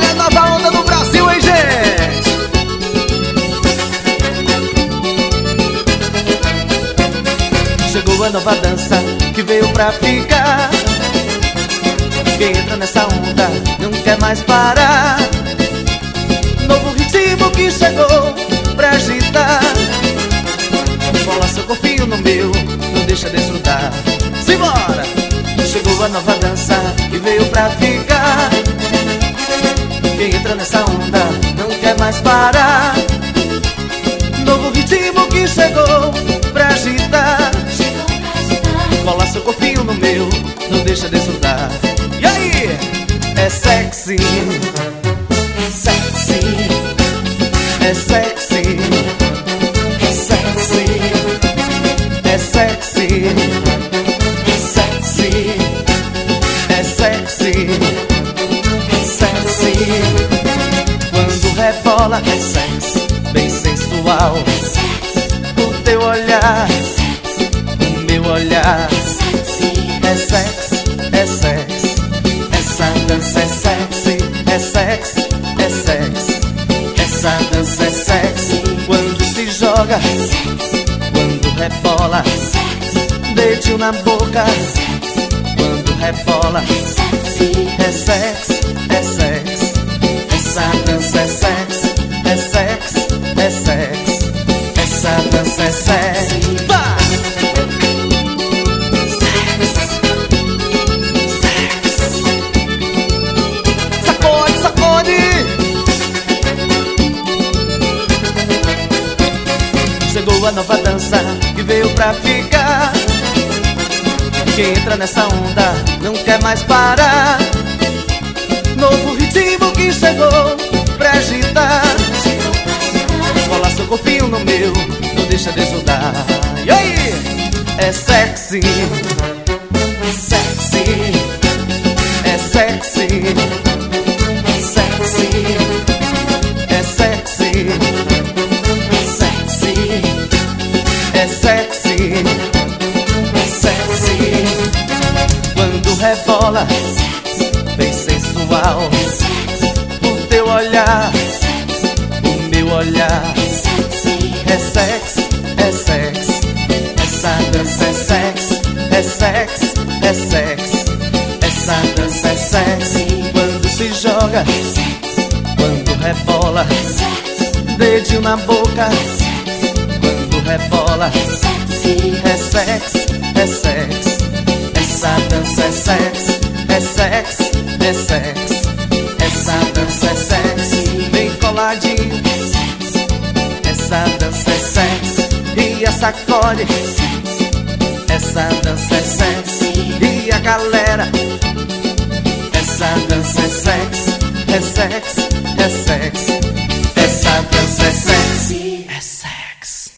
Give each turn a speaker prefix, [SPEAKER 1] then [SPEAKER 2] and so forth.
[SPEAKER 1] a nova onda do Brasil, hein, gente? Chegou a nova dança que veio pra ficar. Quem entra nessa onda não quer mais parar. Novo ritmo que chegou pra agitar. Cola seu corpinho no meu, não deixa desgrudar. Simbora! Chegou a nova dança que veio pra ficar. Quem entra nessa onda não quer mais parar. Novo ritmo que chegou pra agitar. Cola seu corpinho no meu, não deixa desgrudar. E aí? É sexy, sexy, é sexy, sexy, é sexy, sexy, é sexy, sexy. Quando rebola é sexy, bem sensual. O teu olhar, o meu olhar, é sexy, é sexy. Essa dança é sexy, é sexy, é sexy. Essa dança é sexy. Quando se joga, quando rebola, dedinho na boca. Quando rebola, é sexy, é sexy. Essa dança é sexy, é sexy, é sexy. Essa dança é sexy. Vai! Chegou a nova dança que veio pra ficar. Quem entra nessa onda não quer mais parar. Novo ritmo que chegou pra agitar. Cola seu corpinho no meu, não deixa desnudar. E aí? É sexy, sexy, é sexy, sexy, é sexy, é sexy, sexy. Quando rebola, bem sensual. O teu olhar, o meu olhar, é sexy, é sexy. Essa dança é sexy, é sexy, é sexy. Essa dança é sexy. Quando se joga, quando rebola, dedinho na boca. Rebola, é sexy, é sexy. Essa dança é sexy, é sexy, é sexy. Essa dança é sexy, bem coladinho. Essa dança é sexy, e a sacode. Essa dança é sexy, e a galera. Essa dança é sexy, é sexy, é sexy. Essa dança é sexy.